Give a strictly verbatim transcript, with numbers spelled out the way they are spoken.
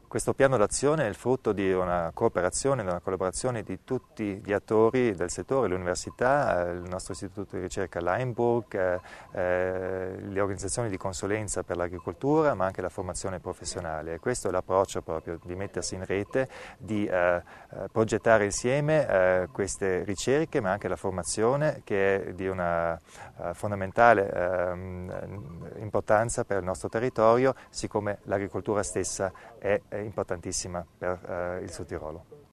Questo piano d'azione è il frutto di una cooperazione, di una collaborazione di tutti gli attori del settore, le università, il nostro istituto di ricerca Limeburg, eh, eh, le organizzazioni di consulenza per l'agricoltura, ma anche la formazione professionale. E questo è l'approccio proprio di mettersi in rete, di eh, progettare insieme eh, queste ricerche, ma anche la formazione che è di una eh, fondamentale eh, importanza per il nostro territorio, siccome l'agricoltura stessa è importantissima per eh, il Sud Tirolo.